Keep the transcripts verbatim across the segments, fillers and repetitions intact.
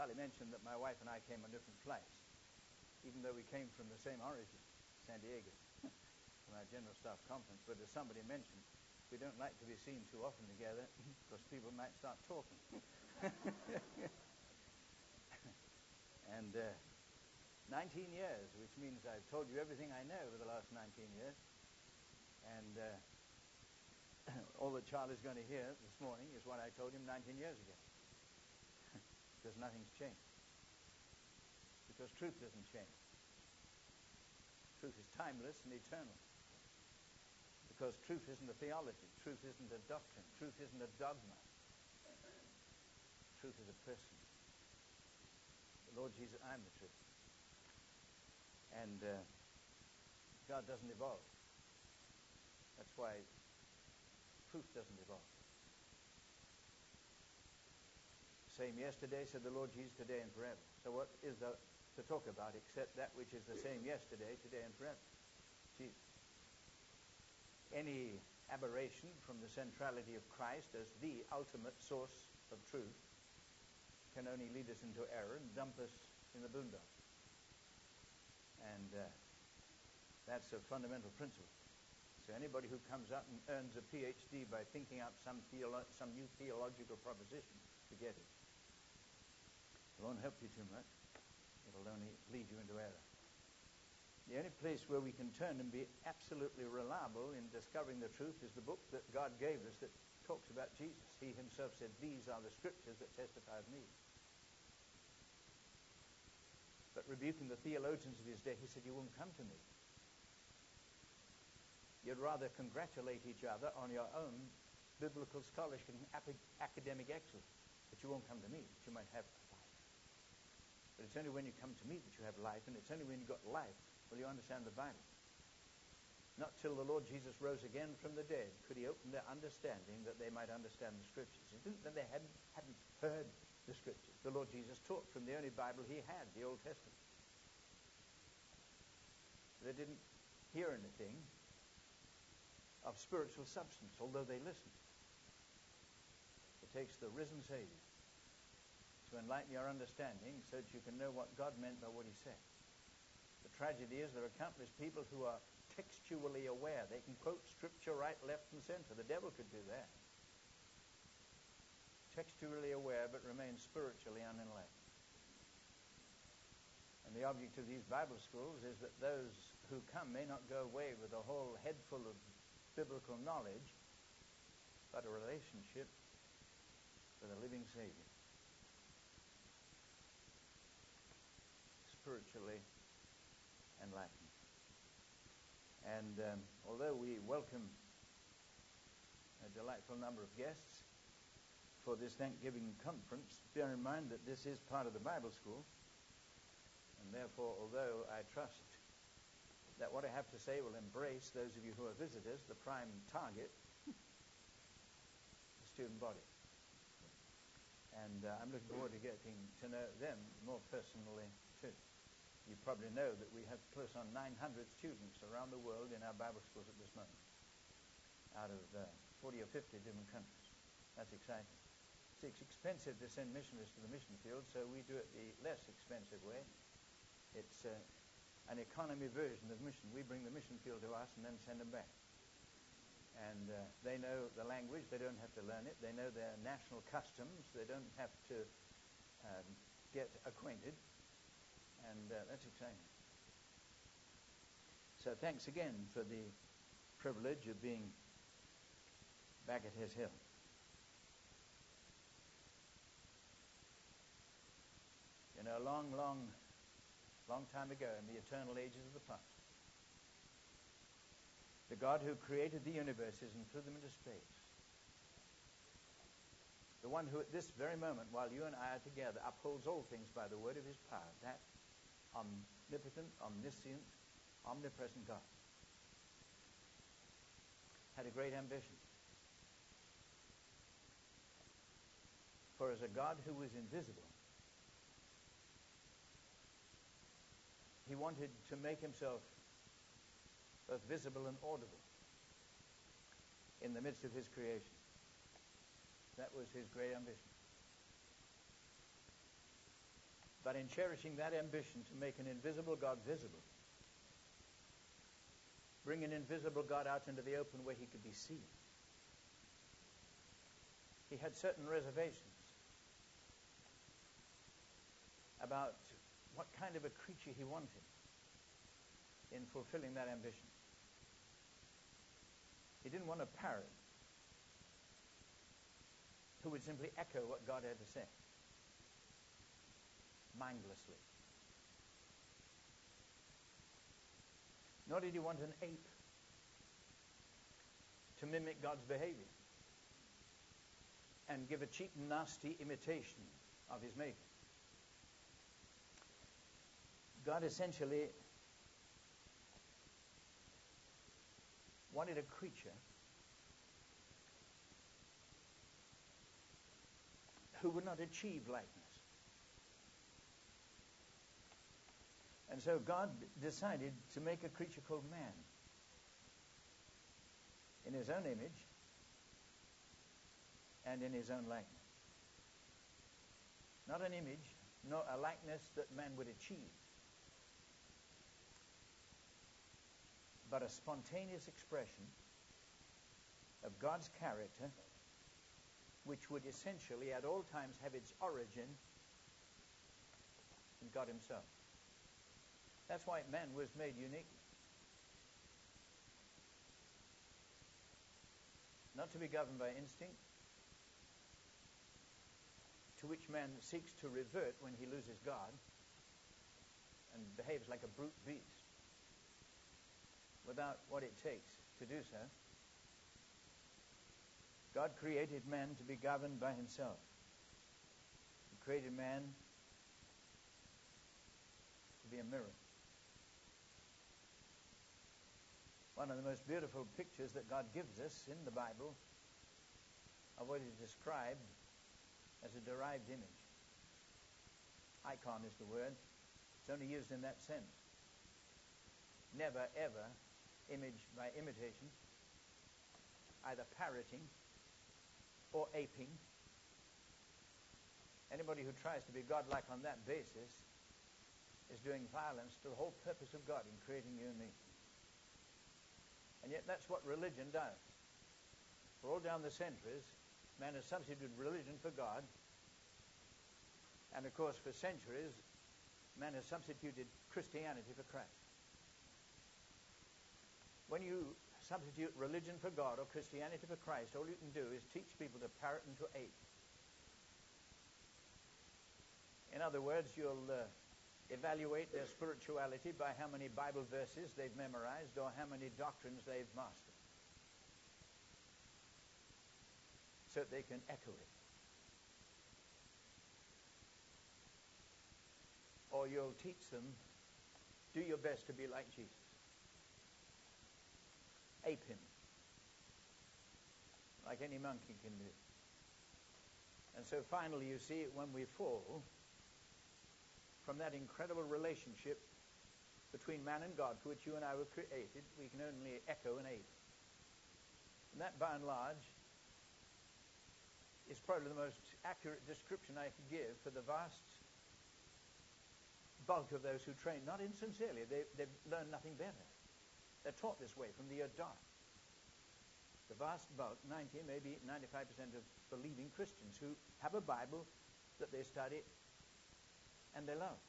Charlie mentioned that my wife and I came on different flights, even though we came from the same origin, San Diego, from our General Staff Conference. But as somebody mentioned, we don't like to be seen too often together because people might start talking. And uh, nineteen years, which means I've told you everything I know over the last nineteen years. And uh, all that Charlie's going to hear this morning is what I told him nineteen years ago. Because nothing's changed. Because truth doesn't change. Truth is timeless and eternal. Because truth isn't a theology. Truth isn't a doctrine. Truth isn't a dogma. Truth is a person. The Lord Jesus, I'm the truth. And uh, God doesn't evolve. That's why truth doesn't evolve. Same yesterday, said the Lord Jesus, today and forever. So what is there to talk about except that which is the same yesterday, today and forever? Jesus. Any aberration from the centrality of Christ as the ultimate source of truth can only lead us into error and dump us in the boondocks. And uh, that's a fundamental principle. So anybody who comes up and earns a P H D by thinking up some, theolo- some new theological proposition, forget it. It won't help you too much. It'll only lead you into error. The only place where we can turn and be absolutely reliable in discovering the truth is the book that God gave us that talks about Jesus. He himself said, these are the scriptures that testify of me. But rebuking the theologians of his day, he said, you won't come to me. You'd rather congratulate each other on your own biblical scholarship and academic excellence. But you won't come to me, that you might have life. But it's only when you come to me that you have life, and it's only when you've got life will you understand the Bible. Not till the Lord Jesus rose again from the dead could he open their understanding that they might understand the Scriptures. It didn't that they hadn't, hadn't heard the Scriptures. The Lord Jesus taught from the only Bible he had, the Old Testament. They didn't hear anything of spiritual substance, although they listened. It takes the risen Savior to enlighten your understanding so that you can know what God meant by what he said. The tragedy is there are countless people who are textually aware. They can quote Scripture right, left, and center. The devil could do that. Textually aware, but remain spiritually unenlightened. And the object of these Bible schools is that those who come may not go away with a whole head full of biblical knowledge, but a relationship with a living Savior. Spiritually enlightened. And um, although we welcome a delightful number of guests for this Thanksgiving conference, bear in mind that this is part of the Bible school, and therefore, although I trust that what I have to say will embrace those of you who are visitors, the prime target, the student body. And uh, I'm looking forward to getting to know them more personally too. You probably know that we have close on nine hundred students around the world in our Bible schools at this moment, out of uh, forty or fifty different countries. That's exciting. It's expensive to send missionaries to the mission field, so we do it the less expensive way. It's uh, an economy version of mission. We bring the mission field to us and then send them back. And uh, they know the language. They don't have to learn it. They know their national customs. They don't have to um, get acquainted. And uh, that's exciting. So thanks again for the privilege of being back at His Hill. You know, a long, long, long time ago in the eternal ages of the past, the God who created the universes and threw them into space, the one who at this very moment, while you and I are together, upholds all things by the word of his power, that omnipotent, omniscient, omnipresent God, had a great ambition. For as a God who was invisible, he wanted to make himself both visible and audible in the midst of his creation. That was his great ambition. But in cherishing that ambition to make an invisible God visible, bring an invisible God out into the open where he could be seen, he had certain reservations about what kind of a creature he wanted in fulfilling that ambition. He didn't want a parrot who would simply echo what God had to say mindlessly. Nor did he want an ape to mimic God's behavior and give a cheap and nasty imitation of his maker. God essentially wanted a creature who would not achieve likeness. And so God decided to make a creature called man in his own image and in his own likeness. Not an image, nor a likeness that man would achieve, but a spontaneous expression of God's character, which would essentially at all times have its origin in God himself. That's why man was made unique. Not to be governed by instinct, to which man seeks to revert when he loses God and behaves like a brute beast without what it takes to do so. God created man to be governed by himself. He created man to be a mirror. One of the most beautiful pictures that God gives us in the Bible of what is described as a derived image. Icon is the word. It's only used in that sense. Never, ever image by imitation, either parroting or aping. Anybody who tries to be godlike on that basis is doing violence to the whole purpose of God in creating you and me. And yet that's what religion does. For all down the centuries, man has substituted religion for God. And of course, for centuries, man has substituted Christianity for Christ. When you substitute religion for God or Christianity for Christ, all you can do is teach people to parrot and to ape. In other words, you'll uh, evaluate their spirituality by how many Bible verses they've memorized or how many doctrines they've mastered, so that they can echo it. Or you'll teach them, do your best to be like Jesus. Ape him, like any monkey can do. And so finally, you see, when we fall from that incredible relationship between man and God, for which you and I were created, we can only echo and ape. And that, by and large, is probably the most accurate description I could give for the vast bulk of those who train, not insincerely. They, they've learned nothing better. They're taught this way from the dark. The vast bulk, ninety, maybe ninety-five percent of believing Christians who have a Bible that they study and they love.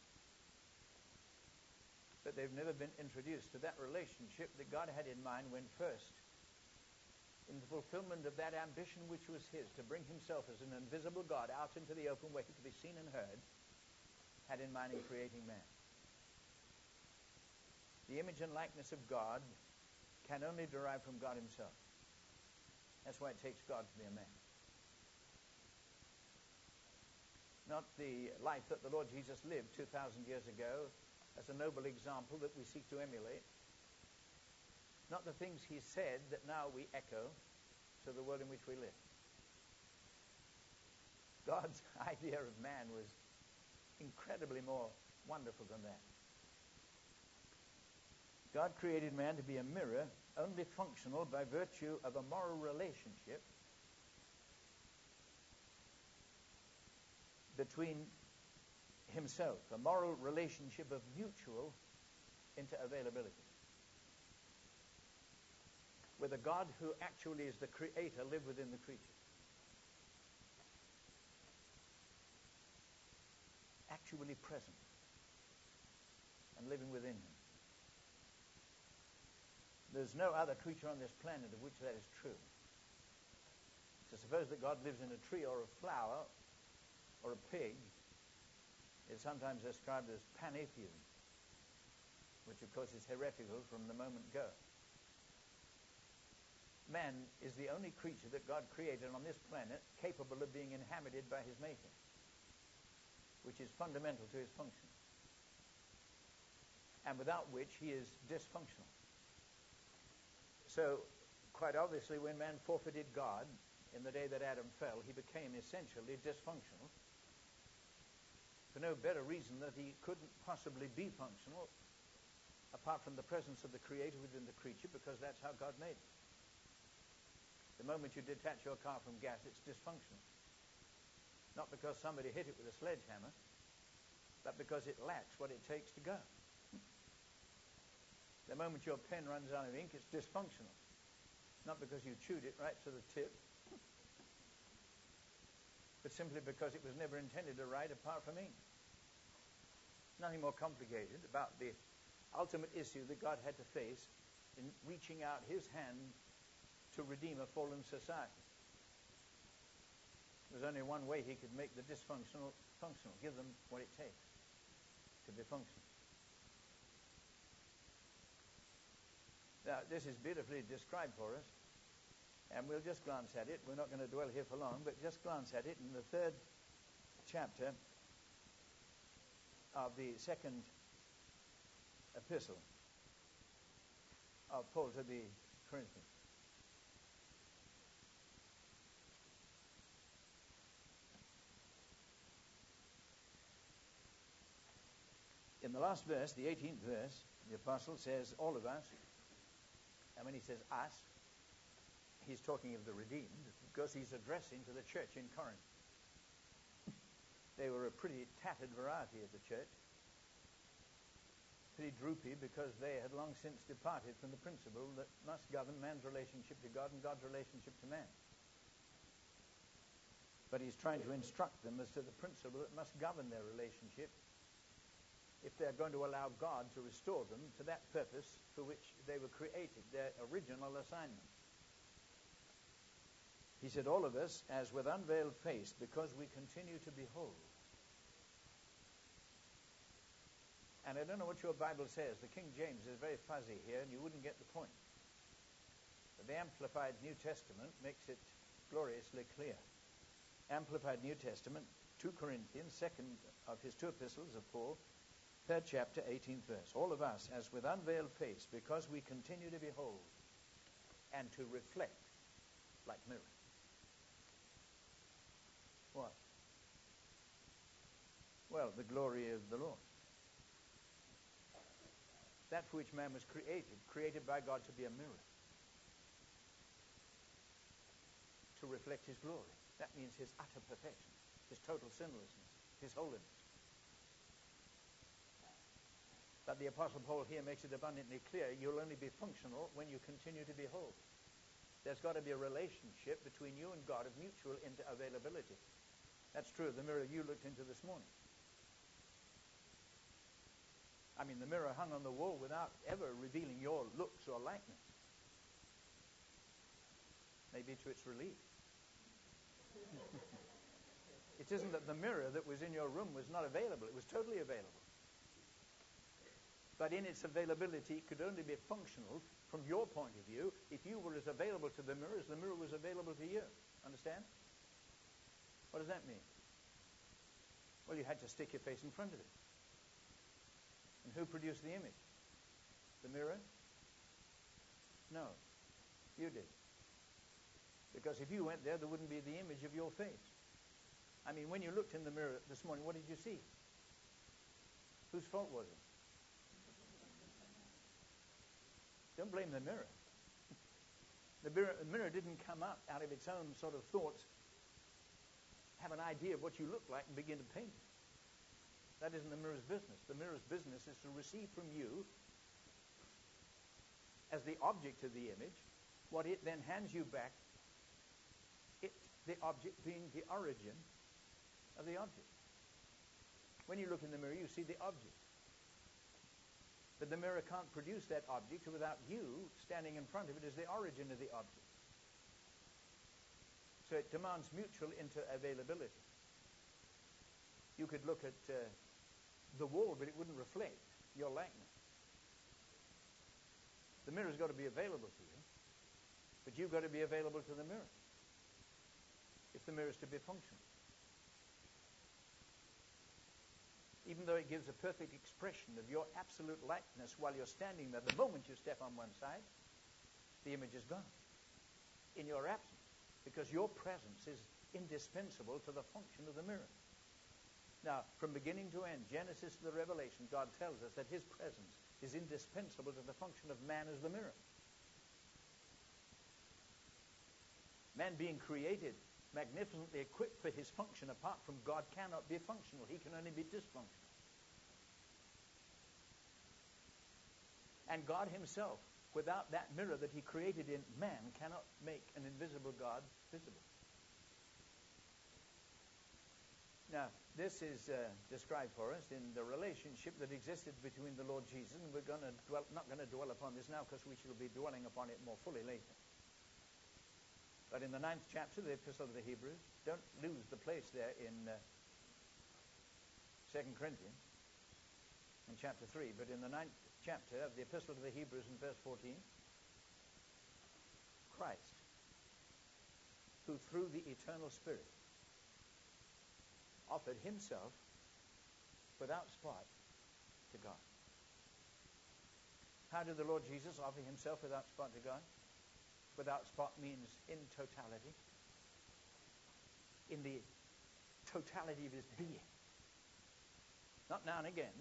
But they've never been introduced to that relationship that God had in mind when first, in the fulfillment of that ambition which was his, to bring himself as an invisible God out into the open where he could be seen and heard, had in mind in creating man. The image and likeness of God can only derive from God himself. That's why it takes God to be a man. Not the life that the Lord Jesus lived two thousand years ago as a noble example that we seek to emulate. Not the things he said that now we echo to the world in which we live. God's idea of man was incredibly more wonderful than that. God created man to be a mirror, only functional by virtue of a moral relationship between himself, a moral relationship of mutual interavailability, with a God who actually is the creator live within the creature. Actually present and living within him. There's no other creature on this planet of which that is true. To suppose that God lives in a tree or a flower or a pig is sometimes described as pantheism, which of course is heretical from the moment go. Man is the only creature that God created on this planet capable of being inhabited by his maker, which is fundamental to his function, and without which he is dysfunctional. So, quite obviously, when man forfeited God in the day that Adam fell, he became essentially dysfunctional, for no better reason that he couldn't possibly be functional apart from the presence of the Creator within the creature, because that's how God made it. The moment you detach your car from gas, it's dysfunctional. Not because somebody hit it with a sledgehammer, but because it lacks what it takes to go. The moment your pen runs out of ink, it's dysfunctional. Not because you chewed it right to the tip, but simply because it was never intended to write apart from ink. Nothing more complicated about the ultimate issue that God had to face in reaching out his hand to redeem a fallen society. There was only one way he could make the dysfunctional functional, give them what it takes to be functional. Now, this is beautifully described for us, and we'll just glance at it. We're not going to dwell here for long, but just glance at it in the third chapter of the second epistle of Paul to the Corinthians. In the last verse, the eighteenth verse, the apostle says, all of us. And when he says us, he's talking of the redeemed, because he's addressing to the church in Corinth. They were a pretty tattered variety of the church, pretty droopy, because they had long since departed from the principle that must govern man's relationship to God and God's relationship to man. But he's trying to instruct them as to the principle that must govern their relationship if they're going to allow God to restore them to that purpose for which they were created, their original assignment. He said, all of us, as with unveiled face, because we continue to behold. And I don't know what your Bible says. The King James is very fuzzy here, and you wouldn't get the point. But the Amplified New Testament makes it gloriously clear. Amplified New Testament, Second Corinthians, second of his two epistles of Paul, third chapter, eighteenth verse. All of us, as with unveiled face, because we continue to behold and to reflect like mirrors. What? Well, the glory of the Lord. That for which man was created, created by God to be a mirror, to reflect his glory. That means his utter perfection, his total sinlessness, his holiness. But the Apostle Paul here makes it abundantly clear you'll only be functional when you continue to behold. There's got to be a relationship between you and God of mutual interavailability. That's true of the mirror you looked into this morning. I mean, the mirror hung on the wall without ever revealing your looks or likeness. Maybe to its relief. It isn't that the mirror that was in your room was not available. It was totally available. But in its availability, it could only be functional from your point of view if you were as available to the mirror as the mirror was available to you. Understand? What does that mean? Well, you had to stick your face in front of it. And who produced the image? The mirror? No. You did. Because if you went there, there wouldn't be the image of your face. I mean, when you looked in the mirror this morning, what did you see? Whose fault was it? Don't blame the mirror. The mirror, the mirror didn't come up out of its own sort of thoughts, have an idea of what you look like and begin to paint it. That isn't the mirror's business. The mirror's business is to receive from you, as the object of the image, what it then hands you back, it, the object being the origin of the object. When you look in the mirror, you see the object. But the mirror can't produce that object without you standing in front of it as the origin of the object. So it demands mutual interavailability. You could look at uh, the wall, but it wouldn't reflect your likeness. The mirror's got to be available to you, but you've got to be available to the mirror if the mirror is to be functional. Even though it gives a perfect expression of your absolute likeness while you're standing there, the moment you step on one side, the image is gone in your absence, because your presence is indispensable to the function of the mirror. Now, from beginning to end, Genesis to the Revelation, God tells us that his presence is indispensable to the function of man as the mirror. Man being created, magnificently equipped for his function, apart from God, cannot be functional. He can only be dysfunctional. And God himself, without that mirror that he created in man, cannot make an invisible God visible. Now, this is uh, described for us in the relationship that existed between the Lord Jesus, and we're going to dwell, not going to dwell upon this now because we shall be dwelling upon it more fully later. But in the ninth chapter of the Epistle to the Hebrews, don't lose the place there in uh, Second Corinthians, in chapter three, but in the ninth chapter of the Epistle to the Hebrews in verse fourteen, Christ, who through the eternal Spirit offered himself without spot to God. How did the Lord Jesus offer himself without spot to God? Without spot means in totality. In the totality of his being. Not now and again.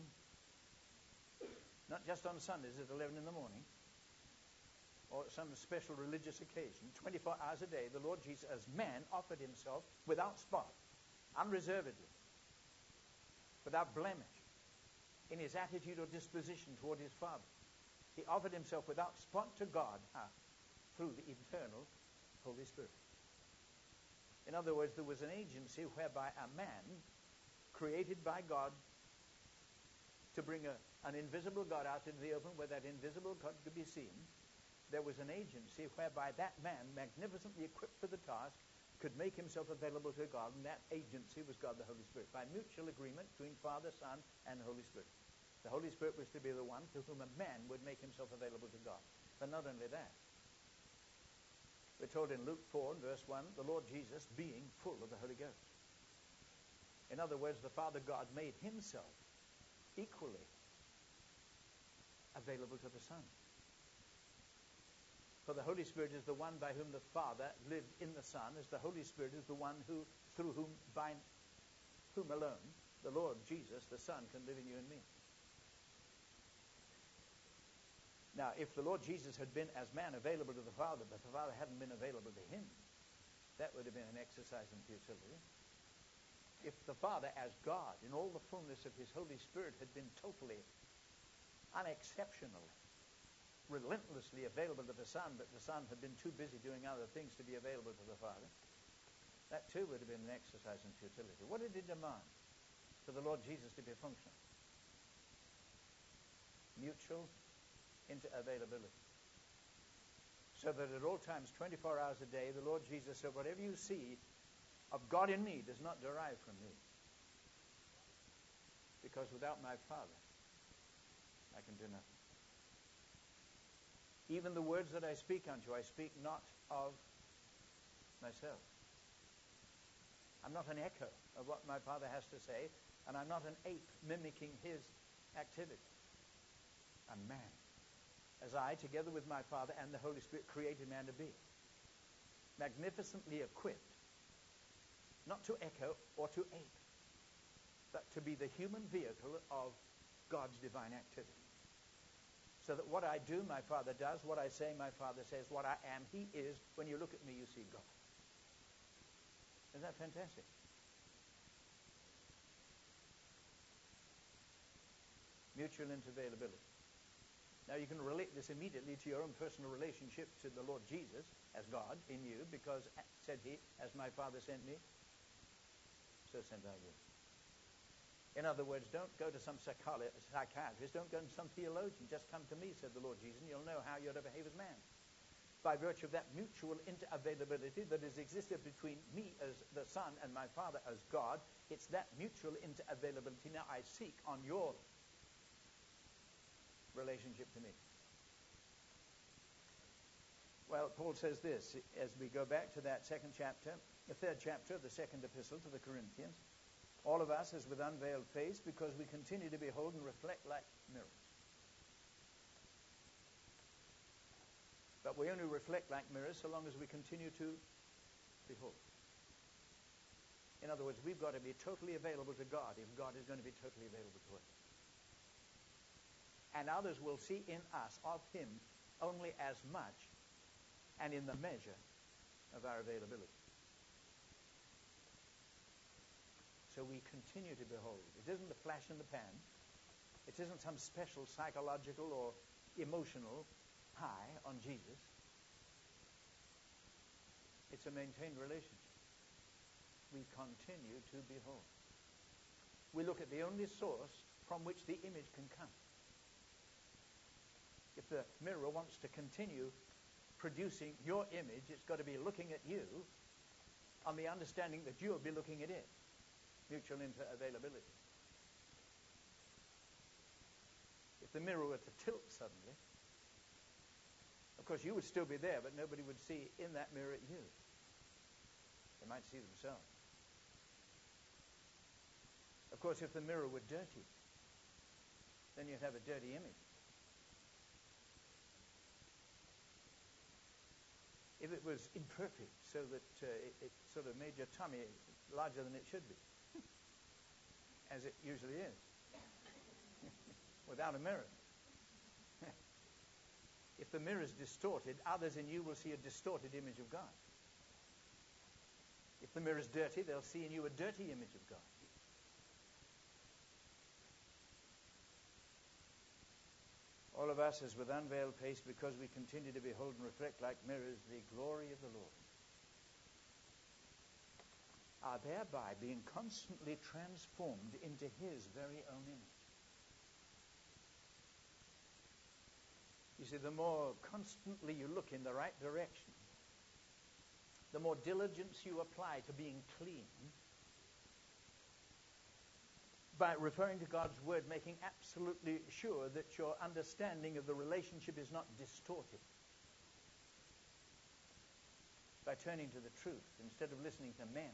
Not just on Sundays at eleven in the morning. Or some special religious occasion. twenty-four hours a day, the Lord Jesus as man offered himself without spot. Unreservedly. Without blemish. In his attitude or disposition toward his Father. He offered himself without spot to God. How? Through the eternal Holy Spirit. In other words, there was an agency whereby a man created by God to bring a, an invisible God out into the open where that invisible God could be seen. There was an agency whereby that man, magnificently equipped for the task, could make himself available to God, and that agency was God the Holy Spirit, by mutual agreement between Father, Son, and the Holy Spirit. The Holy Spirit was to be the one to whom a man would make himself available to God. But not only that, we're told in Luke four, verse one, the Lord Jesus being full of the Holy Ghost. In other words, the Father God made himself equally available to the Son. For the Holy Spirit is the one by whom the Father lived in the Son, as the Holy Spirit is the one who, through whom, by whom alone, the Lord Jesus, the Son, can live in you and me. Now, if the Lord Jesus had been as man available to the Father, but the Father hadn't been available to him, that would have been an exercise in futility. If the Father, as God, in all the fullness of his Holy Spirit, had been totally, unexceptionally, relentlessly available to the Son, but the Son had been too busy doing other things to be available to the Father, that too would have been an exercise in futility. What did it demand for the Lord Jesus to be functional? Mutual interavailability. So that at all times, twenty-four hours a day, the Lord Jesus said, whatever you see of God in me does not derive from me. Because without my Father, I can do nothing. Even the words that I speak unto you, I speak not of myself. I'm not an echo of what my Father has to say, and I'm not an ape mimicking his activity. I'm man. As I, together with my Father and the Holy Spirit, created man to be. Magnificently equipped, not to echo or to ape, but to be the human vehicle of God's divine activity. So that what I do, my Father does. What I say, my Father says. What I am, he is. When you look at me, you see God. Isn't that fantastic? Mutual interavailability. Now you can relate this immediately to your own personal relationship to the Lord Jesus as God in you, because said he, as my Father sent me, so sent I you. In other words, don't go to some psychiatrist, don't go to some theologian, just come to me, said the Lord Jesus, and you'll know how you're to behave as man. By virtue of that mutual interavailability that has existed between me as the Son and my Father as God, it's that mutual interavailability now I seek on your relationship to me. Well, Paul says this, as we go back to that second chapter, the third chapter of the second epistle to the Corinthians, all of us as with unveiled face, because we continue to behold and reflect like mirrors. But we only reflect like mirrors so long as we continue to behold. In other words, we've got to be totally available to God if God is going to be totally available to us. And others will see in us of him only as much and in the measure of our availability. So we continue to behold. It isn't the flash in the pan. It isn't some special psychological or emotional high on Jesus. It's a maintained relationship. We continue to behold. We look at the only source from which the image can come. If the mirror wants to continue producing your image, it's got to be looking at you on the understanding that you'll be looking at it. Mutual interavailability. If the mirror were to tilt suddenly, of course you would still be there, but nobody would see in that mirror at you. They might see themselves. Of course, if the mirror were dirty, then you'd have a dirty image. If it was imperfect, so that uh, it, it sort of made your tummy larger than it should be, as it usually is, without a mirror. If the mirror is distorted, others in you will see a distorted image of God. If the mirror is dirty, they'll see in you a dirty image of God. All of us as with unveiled face, because we continue to behold and reflect like mirrors the glory of the Lord, are thereby being constantly transformed into his very own image. You see, the more constantly you look in the right direction, the more diligence you apply to being clean, by referring to God's Word, making absolutely sure that your understanding of the relationship is not distorted, by turning to the truth instead of listening to men.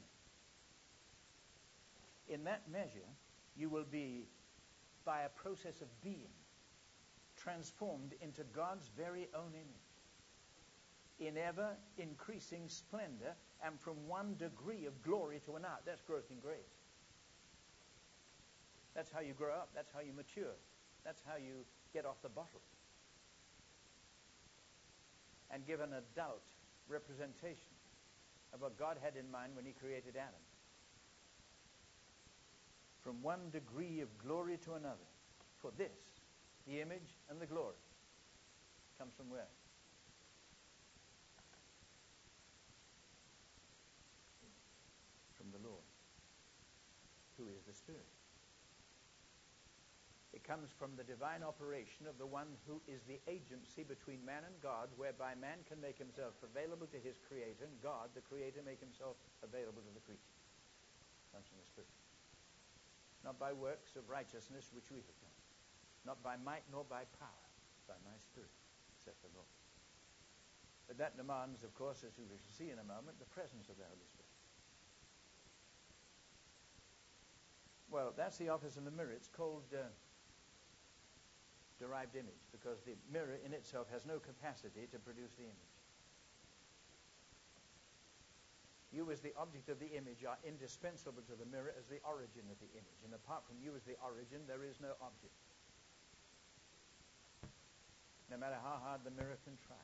In that measure, you will be, by a process of being, transformed into God's very own image, in ever increasing splendor, and from one degree of glory to another. That's growth in grace. That's how you grow up. That's how you mature. That's how you get off the bottle and give an adult representation of what God had in mind when he created Adam. From one degree of glory to another. For this, the image and the glory, comes from where? From the Lord, who is the Spirit. It comes from the divine operation of the one who is the agency between man and God, whereby man can make himself available to his Creator, and God, the Creator, make himself available to the creature. It comes from the Spirit. Not by works of righteousness which we have done, not by might nor by power, by my Spirit, saith the Lord. But that demands, of course, as we shall see in a moment, the presence of the Holy Spirit. Well, that's the office of the mirror. It's called uh, derived image, because the mirror in itself has no capacity to produce the image. You as the object of the image are indispensable to the mirror as the origin of the image. And apart from you as the origin, there is no object. No matter how hard the mirror can try.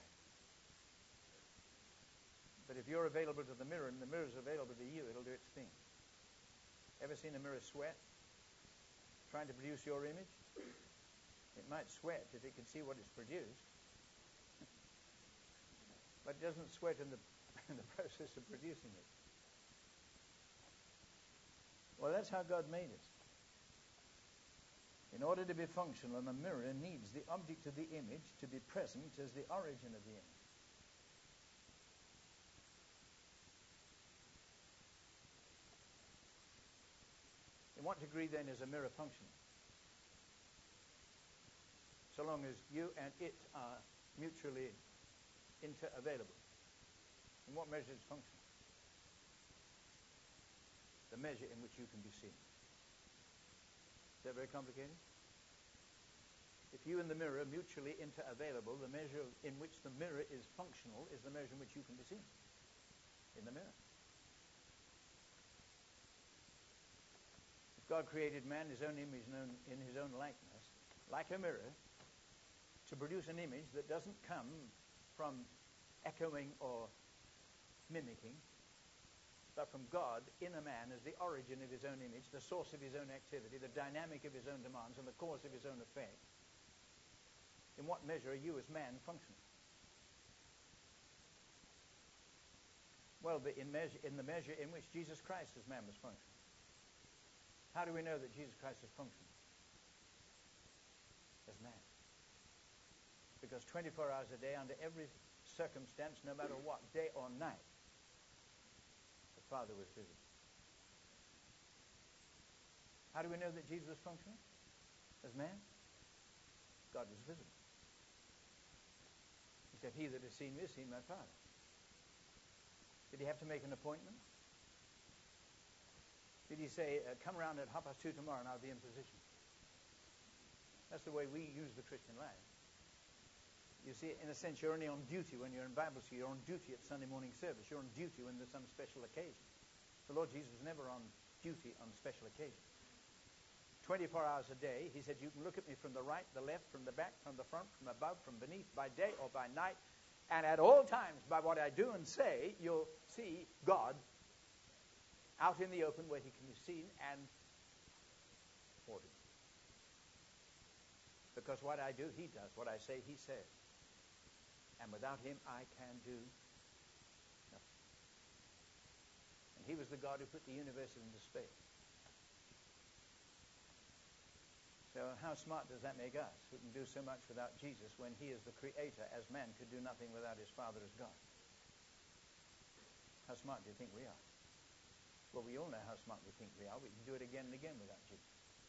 But if you're available to the mirror and the mirror is available to you, it'll do its thing. Ever seen a mirror sweat trying to produce your image? It might sweat if it can see what it's produced, but it doesn't sweat in the, in the process of producing it. Well, that's how God made us. In order to be functional, a mirror needs the object of the image to be present as the origin of the image. In what degree, then, is a mirror functional? So long as you and it are mutually inter-available. In what measure is it functional? The measure in which you can be seen. Is that very complicated? If you and the mirror are mutually inter-available, the measure in which the mirror is functional is the measure in which you can be seen in the mirror. If God created man in his own image and in his own likeness, like a mirror, to produce an image that doesn't come from echoing or mimicking, but from God in a man as the origin of his own image, the source of his own activity, the dynamic of his own demands, and the cause of his own effect, in what measure are you as man functional? Well, but in, measure, in the measure in which Jesus Christ as man was functional. How do we know that Jesus Christ is functional as man? Because twenty-four hours a day, under every circumstance, no matter what, day or night, the Father was visible. How do we know that Jesus was functional as man? God was visible. He said, "He that has seen me has seen my Father." Did he have to make an appointment? Did he say, uh, come around at half past two tomorrow and I'll be in position? That's the way we use the Christian life. You see, in a sense, you're only on duty when you're in Bible school. You're on duty at Sunday morning service. You're on duty when there's some special occasion. The Lord Jesus was never on duty on special occasions. twenty-four hours a day, he said, you can look at me from the right, the left, from the back, from the front, from above, from beneath, by day or by night. And at all times, by what I do and say, you'll see God out in the open where he can be seen and ordered. Because what I do, he does. What I say, he says. And without him, I can do nothing. And he was the God who put the universe into space. So how smart does that make us, who can do so much without Jesus when he is the creator, as man could do nothing without his Father as God? How smart do you think we are? Well, we all know how smart we think we are. We can do it again and again without Jesus.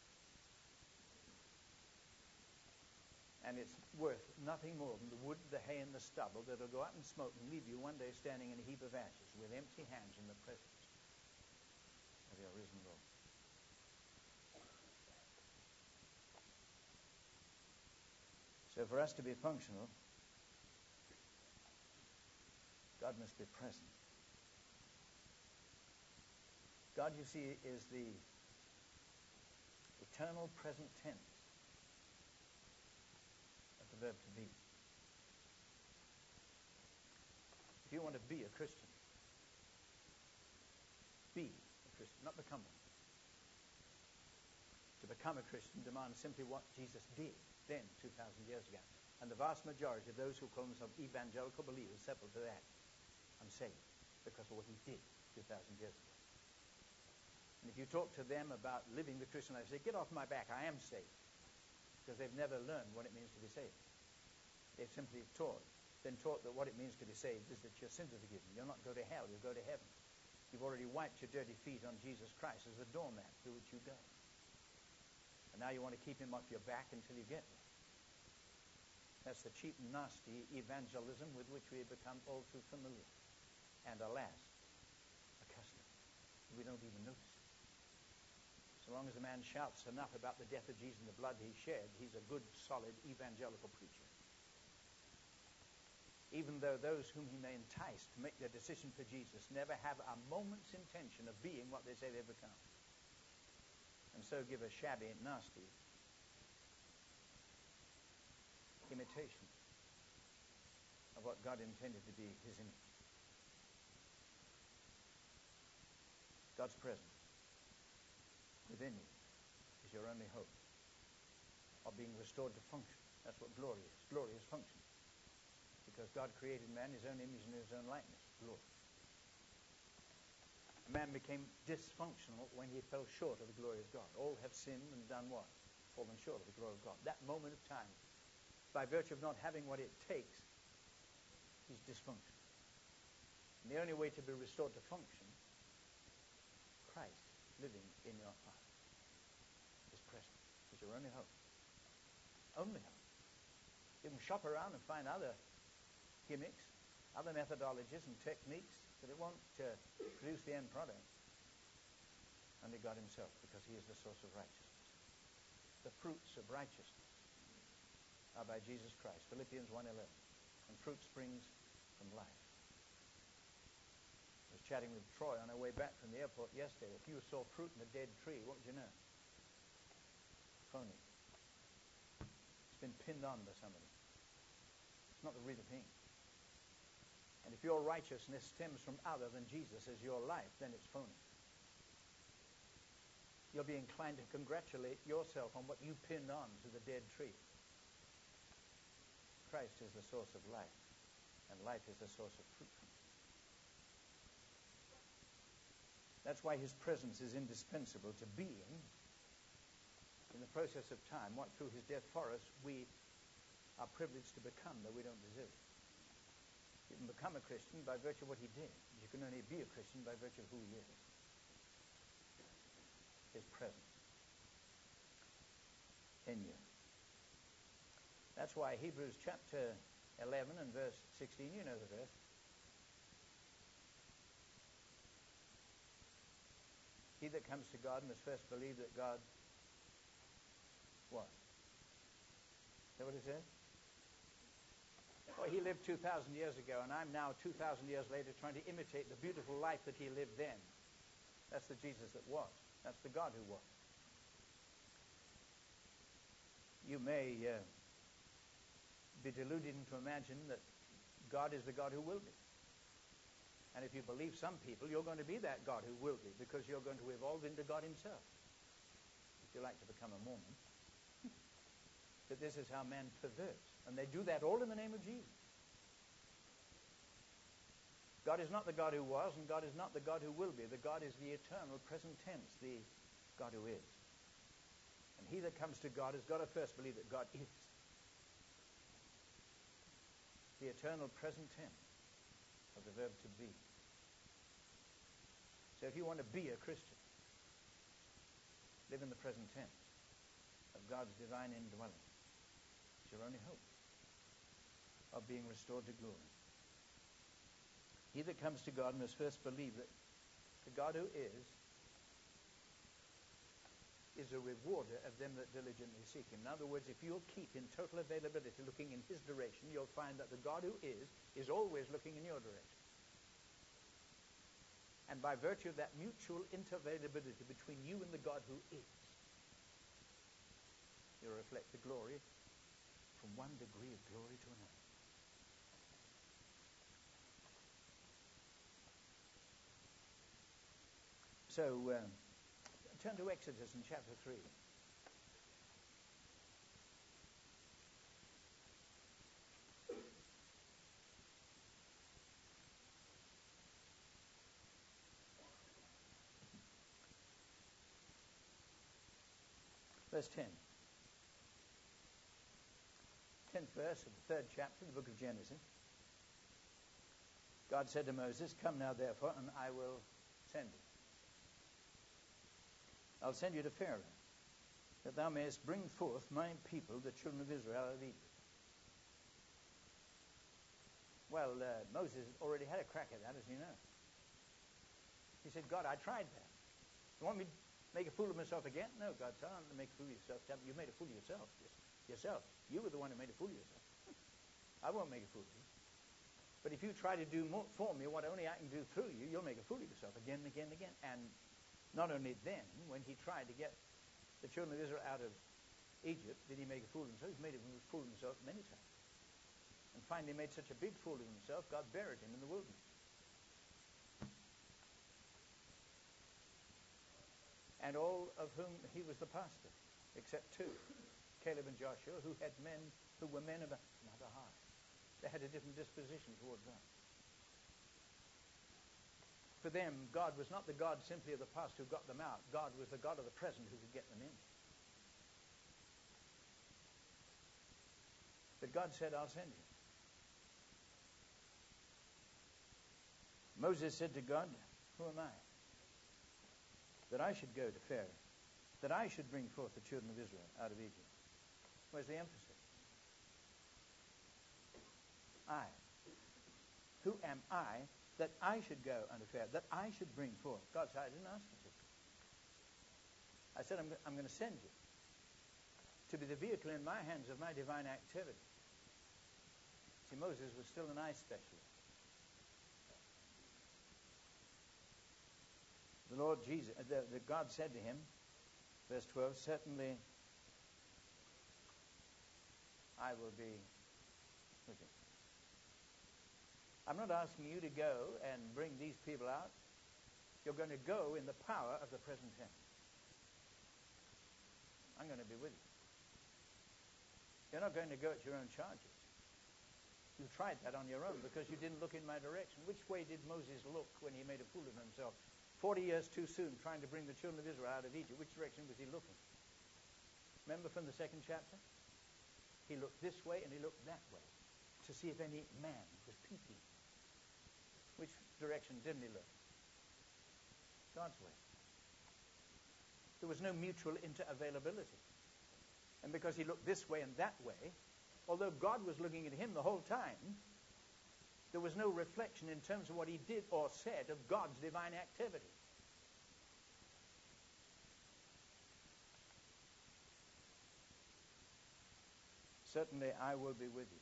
And it's worth nothing more than the wood, the hay, and the stubble that will go out and smoke and leave you one day standing in a heap of ashes with empty hands in the presence of your risen Lord. So for us to be functional, God must be present. God, you see, is the eternal present tense of the verb to be. If you want to be a Christian, be a Christian, not become one. To become a Christian demands simply what Jesus did then, two thousand years ago. And the vast majority of those who call themselves evangelical believers settle to that. I'm saved because of what he did two thousand years ago. And if you talk to them about living the Christian life, they say, get off my back, I am saved. Because they've never learned what it means to be saved. They've simply taught, been taught that what it means to be saved is that your sins are forgiven. You'll not go to hell, you'll go to heaven. You've already wiped your dirty feet on Jesus Christ as the doormat through which you go. And now you want to keep him off your back until you get there. That's the cheap, nasty evangelism with which we have become all too familiar. And alas, accustomed. We don't even notice it. So long as a man shouts enough about the death of Jesus and the blood he shed, he's a good, solid evangelical preacher. Even though those whom he may entice to make their decision for Jesus never have a moment's intention of being what they say they've become. And so give a shabby, nasty imitation of what God intended to be his image. God's presence within you is your only hope. of being restored to function. That's what glory is. Glory is function. Because God created man in his own image and his own likeness. Glory. Man became dysfunctional when he fell short of the glory of God. All have sinned and done what? Fallen short of the glory of God. That moment of time, by virtue of not having what it takes, he's dysfunctional. And the only way to be restored to function, Christ living in your heart, His presence, is your only hope. Only hope. You can shop around and find other gimmicks, other methodologies and techniques, but it won't uh, produce the end product. Only God Himself, because He is the source of righteousness. The fruits of righteousness are by Jesus Christ. Philippians one eleven. And fruit springs from life. I was chatting with Troy on our way back from the airport yesterday. If you saw fruit in a dead tree, what would you know? Phony. It's been pinned on by somebody. It's not the real thing. And if your righteousness stems from other than Jesus as your life, then it's phony. You'll be inclined to congratulate yourself on what you pinned on to the dead tree. Christ is the source of life, and life is the source of fruitfulness. That's why His presence is indispensable to being, in the process of time, what through His death for us we are privileged to become, though we don't deserve it. You can become a Christian by virtue of what He did. You can only be a Christian by virtue of who He is. His presence in you. That's why Hebrews chapter eleven and verse sixteen, you know the verse. He that comes to God must first believe that God, what? Is that what it says? Well, He lived two thousand years ago, and I'm now two thousand years later trying to imitate the beautiful life that He lived then. That's the Jesus that was. That's the God who was. You may uh, be deluded into imagine that God is the God who will be. And if you believe some people, you're going to be that God who will be, because you're going to evolve into God Himself. If you like to become a Mormon. But this is how man perverts. And they do that all in the name of Jesus. God is not the God who was, and God is not the God who will be. The God is the eternal present tense, the God who is. And he that comes to God has got to first believe that God is. The eternal present tense of the verb to be. So if you want to be a Christian, live in the present tense of God's divine indwelling. It's your only hope of being restored to glory. He that comes to God must first believe that the God who is, is a rewarder of them that diligently seek Him. In other words, if you'll keep in total availability looking in His direction, you'll find that the God who is, is always looking in your direction. And by virtue of that mutual interavailability between you and the God who is, you'll reflect the glory from one degree of glory to another. So, uh, turn to Exodus in chapter three. Verse ten. Tenth verse of the third chapter of the book of Genesis. God said to Moses, "Come now therefore, and I will send you. I'll send you to Pharaoh, that thou mayest bring forth my people, the children of Israel, out of Egypt." Well, uh, Moses already had a crack at that, as you know. He said, "God, I tried that. You want me to make a fool of myself again?" "No," God said, "I'm not to make a fool of yourself. You made a fool of yourself. Yourself. You were the one who made a fool of yourself. I won't make a fool of you. But if you try to do more for me what only I can do through you, you'll make a fool of yourself again and again and again." And not only then, when he tried to get the children of Israel out of Egypt, did he make a fool of himself. He made a fool of himself many times. And finally made such a big fool of himself, God buried him in the wilderness. And all of whom he was the pastor, except two, Caleb and Joshua, who had men who were men of another heart. They had a different disposition toward God. For them, God was not the God simply of the past who got them out. God was the God of the present who could get them in. But God said, I'll send you. Moses said to God, who am I? That I should go to Pharaoh, that I should bring forth the children of Israel out of Egypt. Where's the emphasis? I. Who am I that I should go unto Pharaoh, that I should bring forth? God said, I didn't ask you to. I said, I'm, I'm going to send you to be the vehicle in my hands of my divine activity. See, Moses was still an eye specialist. The Lord Jesus, the, the God said to him, verse twelve, certainly I will be with you. I'm not asking you to go and bring these people out. You're going to go in the power of the present tense. I'm going to be with you. You're not going to go at your own charges. You tried that on your own because you didn't look in my direction. Which way did Moses look when he made a fool of himself? Forty years too soon, trying to bring the children of Israel out of Egypt. Which direction was he looking? Remember from the second chapter? He looked this way and he looked that way to see if any man was peeping. Which direction didn't he look? God's way. There was no mutual inter-availability. And because he looked this way and that way, although God was looking at him the whole time, there was no reflection in terms of what he did or said of God's divine activity. Certainly I will be with you.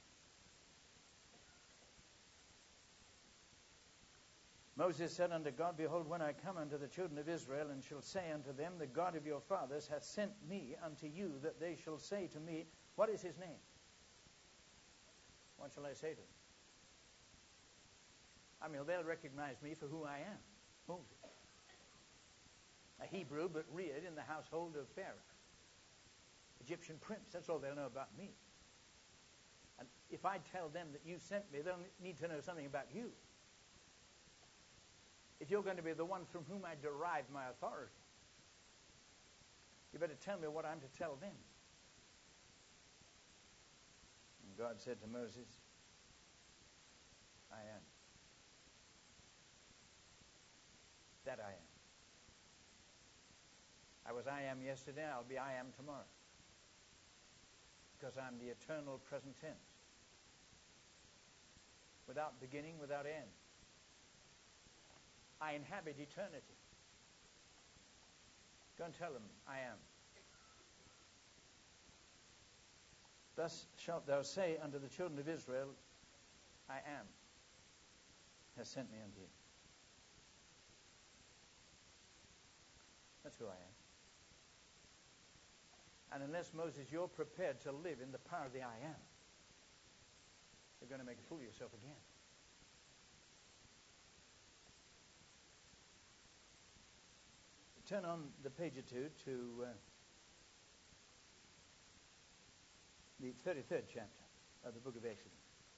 Moses said unto God, behold, when I come unto the children of Israel, and shall say unto them, the God of your fathers hath sent me unto you, that they shall say to me, what is his name? What shall I say to them? I mean, they'll recognize me for who I am, Moses. A Hebrew, but reared in the household of Pharaoh. Egyptian prince, that's all they'll know about me. And if I tell them that you sent me, they'll need to know something about you. If you're going to be the one from whom I derive my authority, you better tell me what I'm to tell them. And God said to Moses, I am. That I am. I was I am yesterday, I'll be I am tomorrow. Because I'm the eternal present tense. Without beginning, without end. I inhabit eternity. Go and tell them, I am. Thus shalt thou say unto the children of Israel, I am, has sent me unto you. That's who I am. And unless, Moses, you're prepared to live in the power of the I am, you're going to make a fool of yourself again. Turn on the page or two to uh, the thirty-third chapter of the book of Exodus.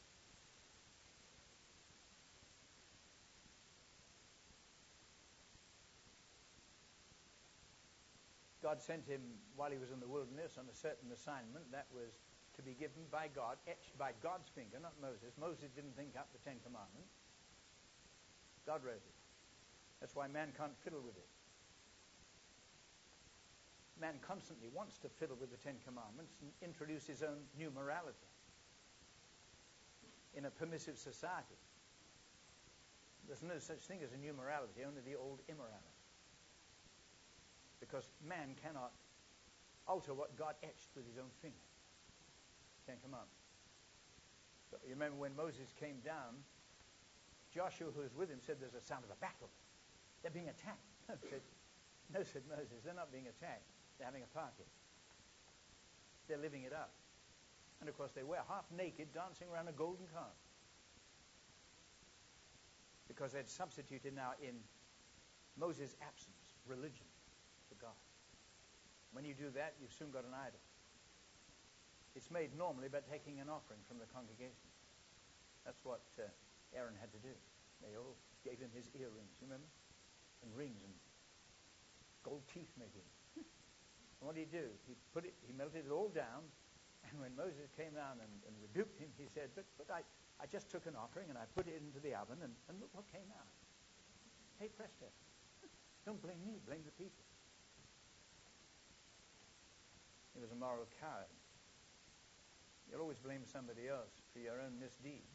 God sent him while he was in the wilderness on a certain assignment that was to be given by God, etched by God's finger, not Moses. Moses didn't think up the Ten Commandments. God wrote it. That's why man can't fiddle with it. Man constantly wants to fiddle with the Ten Commandments and introduce his own new morality. In a permissive society, there's no such thing as a new morality, only the old immorality. Because man cannot alter what God etched with his own finger. Ten Commandments. So you remember when Moses came down, Joshua, who was with him, said there's a sound of a battle. They're being attacked. No, said, no, said Moses, they're not being attacked. They're having a party. They're living it up. And of course they were half naked, dancing around a golden calf. Because they'd substituted now in Moses' absence religion for God. When you do that, you've soon got an idol. It's made normally by taking an offering from the congregation. That's what uh, Aaron had to do. They all gave him his earrings, you remember? And rings and gold teeth maybe. And what did he do? He put it, he melted it all down, and when Moses came down and, and rebuked him, he said, but, but I, I just took an offering and I put it into the oven, and, and look what came out. Hey, presto. Don't blame me, blame the people. He was a moral coward. You'll always blame somebody else for your own misdeeds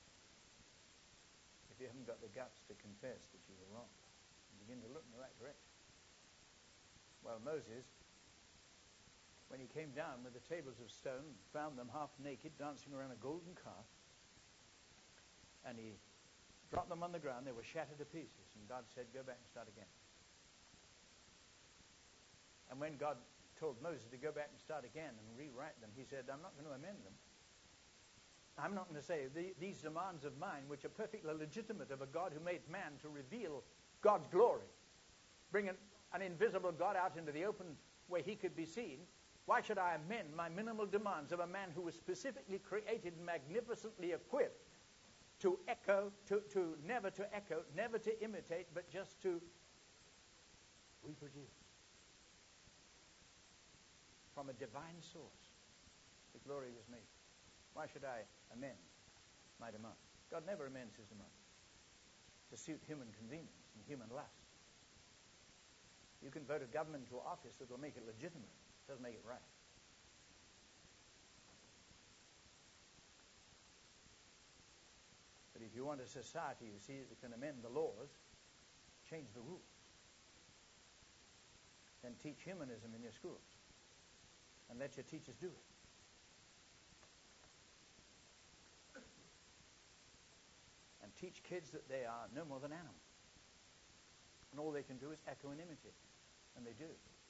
if you haven't got the guts to confess that you were wrong and begin to look in the right direction. Well, Moses, when he came down with the tables of stone, found them half naked, dancing around a golden calf, and he dropped them on the ground. They were shattered to pieces, and God said, go back and start again. And when God told Moses to go back and start again and rewrite them, he said, I'm not going to amend them. I'm not going to say the, these demands of mine, which are perfectly legitimate of a God who made man to reveal God's glory, bring an, an invisible God out into the open where he could be seen. Why should I amend my minimal demands of a man who was specifically created and magnificently equipped to echo, to, to never to echo, never to imitate, but just to reproduce from a divine source? The glory was made. Why should I amend my demand? God never amends his demand to suit human convenience and human lust. You can vote a government to office that will make it legitimate. It doesn't make it right. But if you want a society, you see, that can amend the laws, change the rules, then teach humanism in your schools and let your teachers do it. And teach kids that they are no more than animals. And all they can do is echo and imitate. And they do.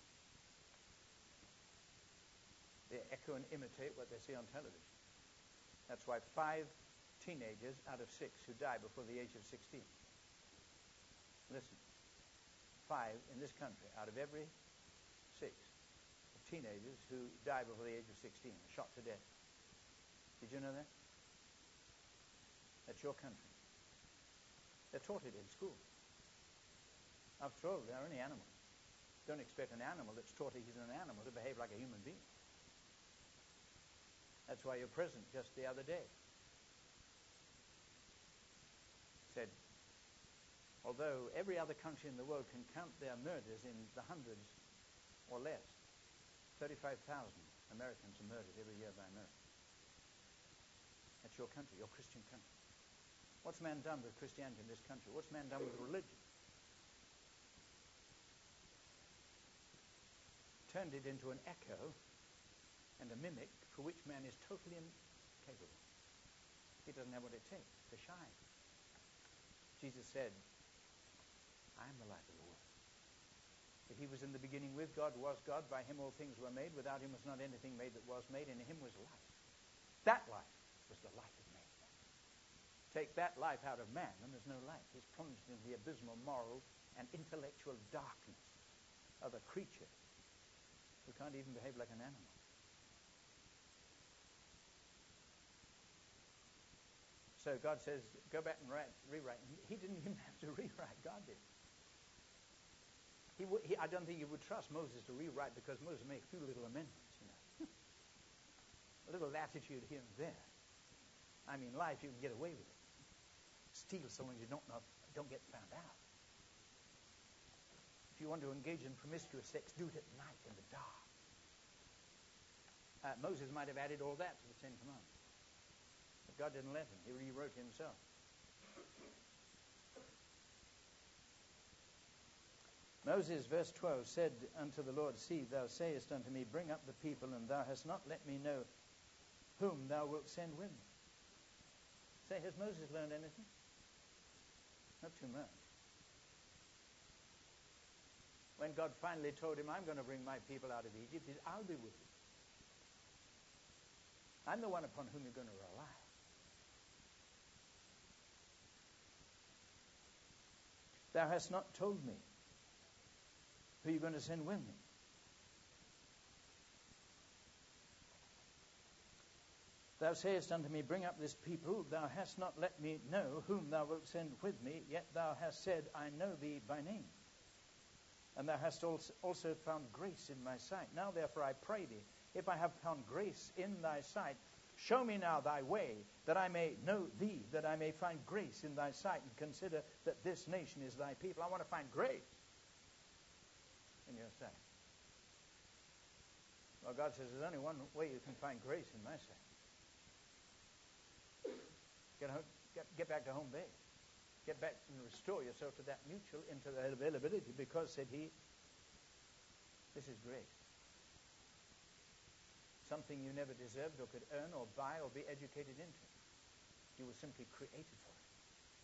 They echo and imitate what they see on television. That's why five teenagers out of six who die before the age of sixteen. Listen. Five in this country out of every six of teenagers who die before the age of sixteen are shot to death. Did you know that? That's your country. They're taught it in school. After all, they're only animals. Don't expect an animal that's taught he's an animal to behave like a human being. That's why your president just the other day said, although every other country in the world can count their murders in the hundreds or less, thirty-five thousand Americans are murdered every year by Americans. That's your country, your Christian country. What's man done with Christianity in this country? What's man done with religion? Turned it into an echo and a mimic for which man is totally incapable. He doesn't have what it takes to shine. Jesus said, I am the light of the world. That he was in the beginning with God, was God. By him all things were made. Without him was not anything made that was made. In him was life. That life was the light of man. Take that life out of man, and there's no light. He's plunged into the abysmal moral and intellectual darkness of a creature who can't even behave like an animal. So God says, go back and write, rewrite. He didn't even have to rewrite. God did. He, he, I don't think he would trust Moses to rewrite because Moses made a few little amendments, you know. A little latitude here and there. I mean, life, you can get away with it. Steal so long as you don't, know, don't get found out. If you want to engage in promiscuous sex, do it at night in the dark. Uh, Moses might have added all that to the Ten Commandments. But God didn't let him. He rewrote it himself. Moses, verse twelve, said unto the Lord, See, thou sayest unto me, Bring up the people, and thou hast not let me know whom thou wilt send with me. Say, has Moses learned anything? Not too much. When God finally told him, I'm going to bring my people out of Egypt, he said, I'll be with you. I'm the one upon whom you're going to rely. Thou hast not told me who you're going to send with me. Thou sayest unto me, bring up this people. Thou hast not let me know whom thou wilt send with me, yet thou hast said, I know thee by name. And thou hast also found grace in my sight. Now therefore I pray thee, if I have found grace in thy sight, show me now thy way, that I may know thee, that I may find grace in thy sight, and consider that this nation is thy people. I want to find grace in your sight. Well, God says there's only one way you can find grace in my sight. Get, home, get, get back to home base. Get back and restore yourself to that mutual interavailability, because, said he, this is grace. Something you never deserved or could earn or buy or be educated into. You were simply created for it.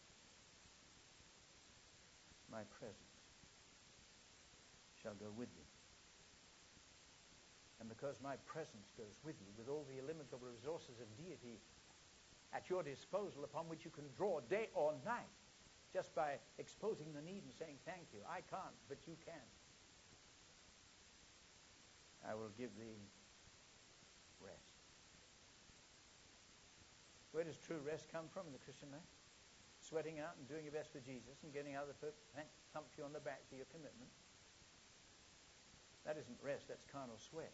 My presence shall go with you. And because my presence goes with you, with all the illimitable resources of deity at your disposal, upon which you can draw day or night, just by exposing the need and saying, thank you, I can't, but you can. I will give thee rest. Where does true rest come from in the Christian life? Sweating out and doing your best for Jesus and getting other folk thump you on the back for your commitment. That isn't rest, that's carnal sweat.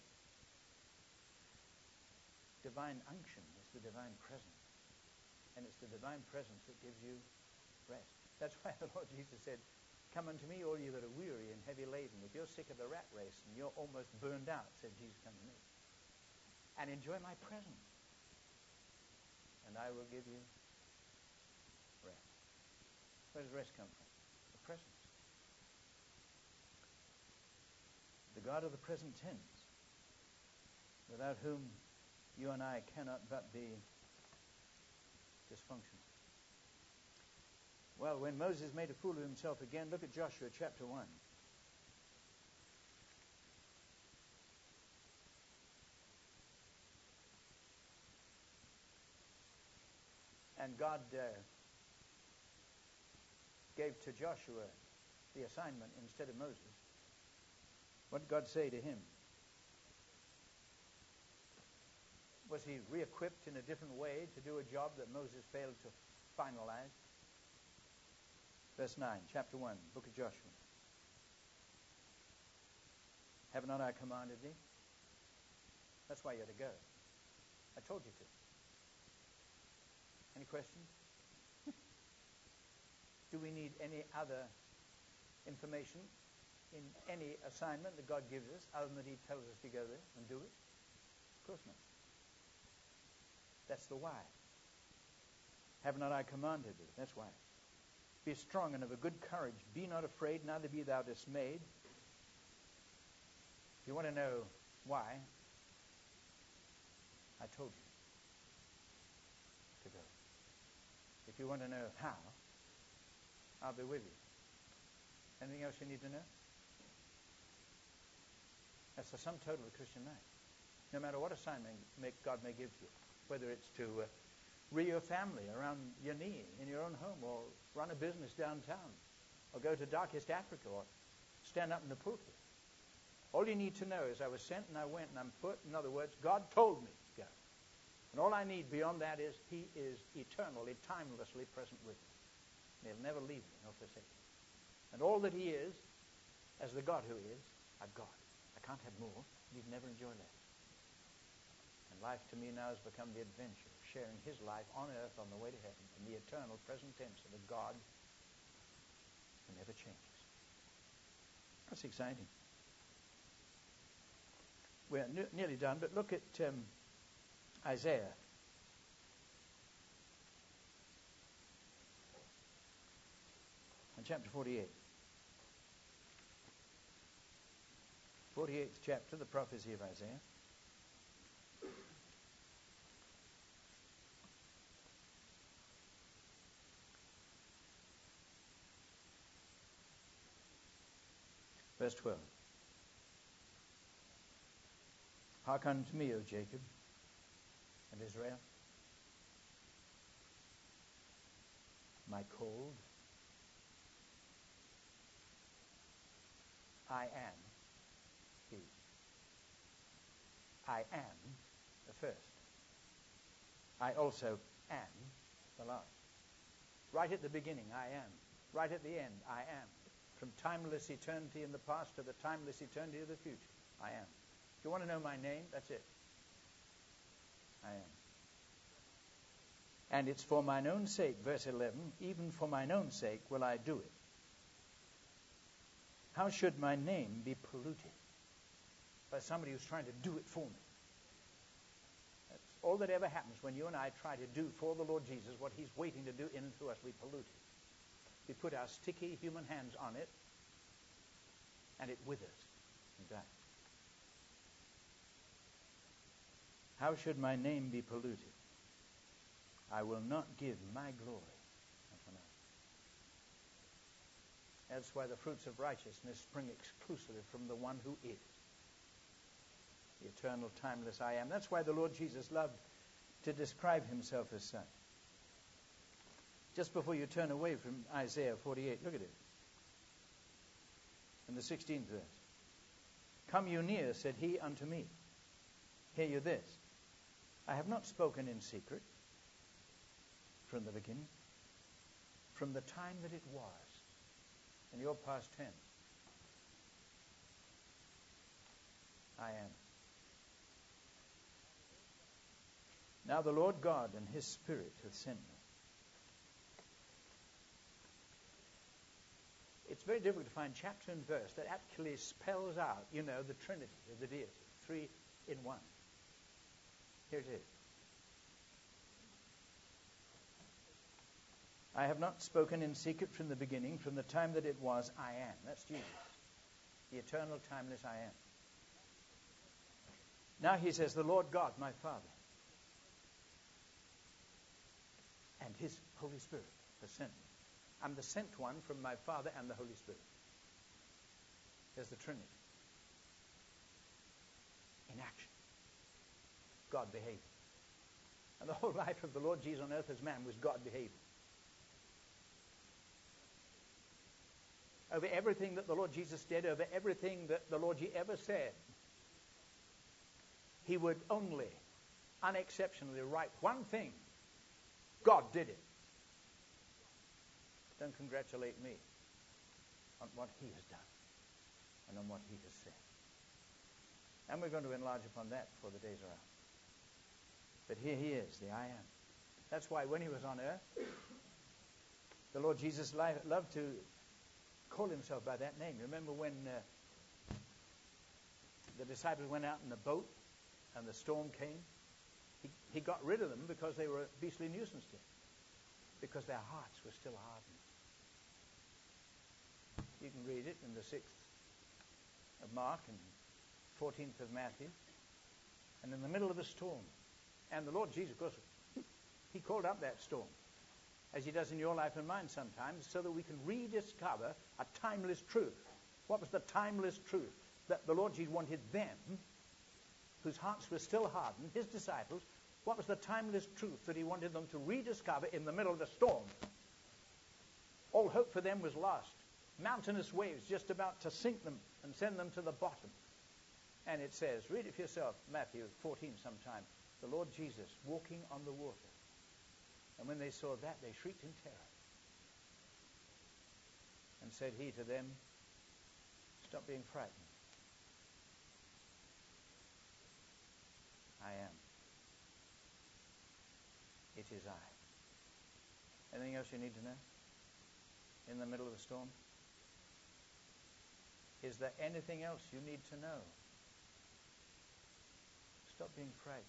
Divine unction is the divine presence. And it's the divine presence that gives you rest. That's why the Lord Jesus said, come unto me, all you that are weary and heavy laden. If you're sick of the rat race and you're almost burned out, said Jesus, come to me. And enjoy my presence. And I will give you rest. Where does rest come from? The presence. The God of the present tense, without whom you and I cannot but be dysfunctional. Well, when Moses made a fool of himself again, look at Joshua chapter one. And God uh, gave to Joshua the assignment instead of Moses. What did God say to him? Was he re-equipped in a different way to do a job that Moses failed to finalize? Verse nine, chapter one, book of Joshua. Have not I commanded thee? That's why you're to go. I told you to. Any questions? Do we need any other information in any assignment that God gives us other than that he tells us to go there and do it? Of course not. That's the why. Have not I commanded thee? That's why. Be strong and of a good courage. Be not afraid, neither be thou dismayed. If you want to know why, I told you to go. If you want to know how, I'll be with you. Anything else you need to know? That's the sum total of the Christian life. No matter what assignment God may give to you, whether it's to uh, rear your family around your knee in your own home, or run a business downtown, or go to darkest Africa, or stand up in the pulpit. All you need to know is I was sent and I went and I'm put. In other words, God told me to go. And all I need beyond that is he is eternally, timelessly present with me. And he'll never leave me nor forsake me. And all that he is, as the God who is, I've got. I can't have more. You'd never enjoy less. And life to me now has become the adventure of sharing his life on earth on the way to heaven in the eternal present tense of a God who never changes. That's exciting. We're ne- nearly done, but look at um, Isaiah. And chapter forty-eight. forty-eighth chapter, the prophecy of Isaiah. Verse twelve. Hearken unto me, O Jacob and Israel, my called. I am he. I am the first I also am the last. Right at the beginning, I am. Right at the end, I am. From timeless eternity in the past to the timeless eternity of the future, I am. If you want to know my name, that's it. I am. And it's for mine own sake, verse eleven, even for mine own sake will I do it. How should my name be polluted by somebody who's trying to do it for me? That's all that ever happens when you and I try to do for the Lord Jesus what he's waiting to do in and through us. We pollute it. We put our sticky human hands on it, and it withers and dies. How should my name be polluted? I will not give my glory unto another. That's why the fruits of righteousness spring exclusively from the one who is the eternal, timeless I am. That's why the Lord Jesus loved to describe himself as such. Just before you turn away from Isaiah forty-eight, look at it. In the sixteenth verse. Come you near, said he unto me. Hear you this. I have not spoken in secret from the beginning, from the time that it was, in your past tense. I am. Now the Lord God and his Spirit hath sent me. It's very difficult to find chapter and verse that actually spells out, you know, the Trinity of the deity, three in one. Here it is. I have not spoken in secret from the beginning, from the time that it was, I am. That's Jesus, the eternal, timeless I am. Now he says, the Lord God, my Father, and his Holy Spirit has sent me. I'm the sent one from my Father and the Holy Spirit. There's the Trinity. In action. God behaving. And the whole life of the Lord Jesus on earth as man was God behaving. Over everything that the Lord Jesus did, over everything that the Lord Jesus ever said, he would only, unexceptionally write one thing. God did it. Don't congratulate me on what he has done and on what he has said. And we're going to enlarge upon that before the days are out. But here he is, the I am. That's why when he was on earth, the Lord Jesus loved to call himself by that name. Remember when uh, the disciples went out in the boat and the storm came? He, he got rid of them because they were a beastly nuisance to him. Because their hearts were still hardened. You can read it in the sixth of Mark and fourteenth of Matthew. And in the middle of the storm. And the Lord Jesus, of course, he called up that storm. As he does in your life and mine sometimes, so that we can rediscover a timeless truth. What was the timeless truth that the Lord Jesus wanted them, whose hearts were still hardened, his disciples, what was the timeless truth that he wanted them to rediscover in the middle of the storm? All hope for them was lost. Mountainous waves just about to sink them and send them to the bottom. And it says, read it for yourself, Matthew fourteen sometime, the Lord Jesus walking on the water. And when they saw that, they shrieked in terror. And said he to them, stop being frightened. I am. It is I. Anything else you need to know? In the middle of the storm? Is there anything else you need to know? Stop being frightened.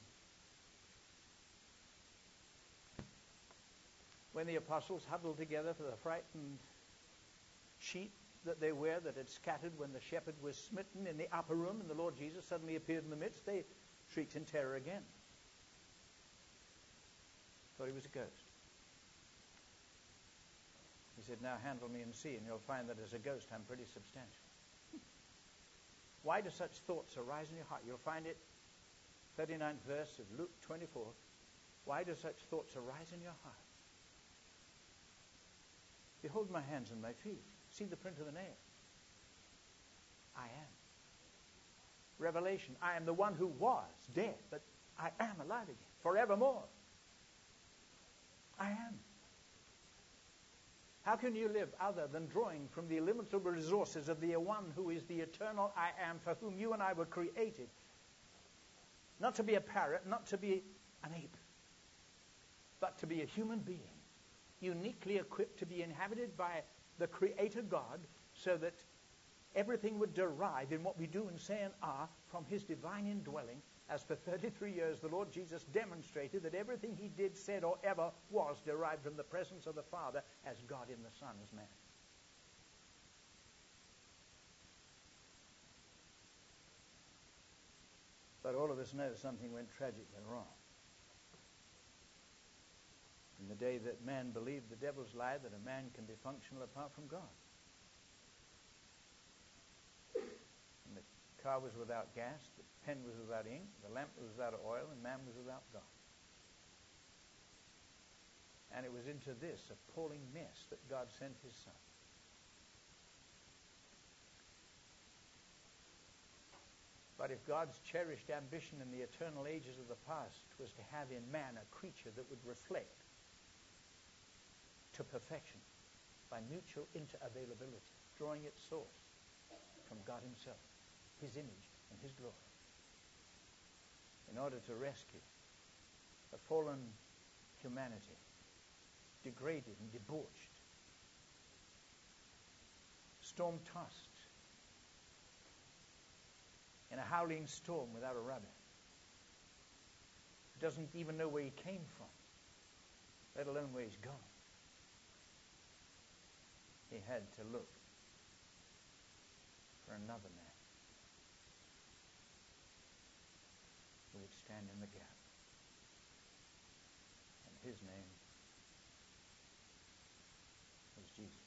When the apostles huddled together for the frightened sheep that they were that had scattered when the shepherd was smitten in the upper room and the Lord Jesus suddenly appeared in the midst, they shrieked in terror again. Thought he was a ghost. He said, now handle me and see, and you'll find that as a ghost I'm pretty substantial. Why do such thoughts arise in your heart? You'll find it, thirty-ninth verse of Luke twenty-four. Why do such thoughts arise in your heart? Behold my hands and my feet. See the print of the nail. I am. Revelation. I am the one who was dead, but I am alive again, forevermore. I am. How can you live other than drawing from the illimitable resources of the one who is the eternal I am, for whom you and I were created? Not to be a parrot, not to be an ape, but to be a human being, uniquely equipped to be inhabited by the Creator God, so that everything would derive in what we do and say and are from his divine indwelling, as for thirty-three years the Lord Jesus demonstrated that everything he did, said, or ever was derived from the presence of the Father as God in the Son, as man. But all of us know something went tragically wrong. In the day that man believed the devil's lie that a man can be functional apart from God. And the car was without gas, the pen was without ink, the lamp was without oil, and man was without God. And it was into this appalling mess that God sent his Son. But if God's cherished ambition in the eternal ages of the past was to have in man a creature that would reflect to perfection by mutual interavailability, drawing its source from God himself, his image and his glory, in order to rescue a fallen humanity, degraded and debauched, storm-tossed, in a howling storm without a rudder, who doesn't even know where he came from, let alone where he's going. He had to look for another man who would stand in the gap. And his name was Jesus.